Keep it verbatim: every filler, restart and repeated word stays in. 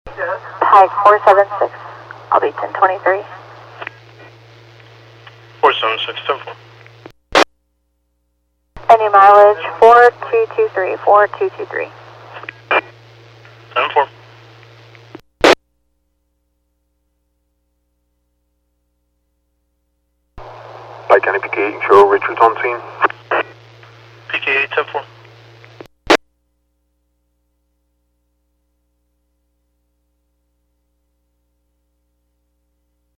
Pike four seven six, I'll be ten twenty-three. four seven six, ten four. Any mileage, four two two three, four two two three. ten four. Pike, any P K eight, show Richards on scene. P K eight, ten four.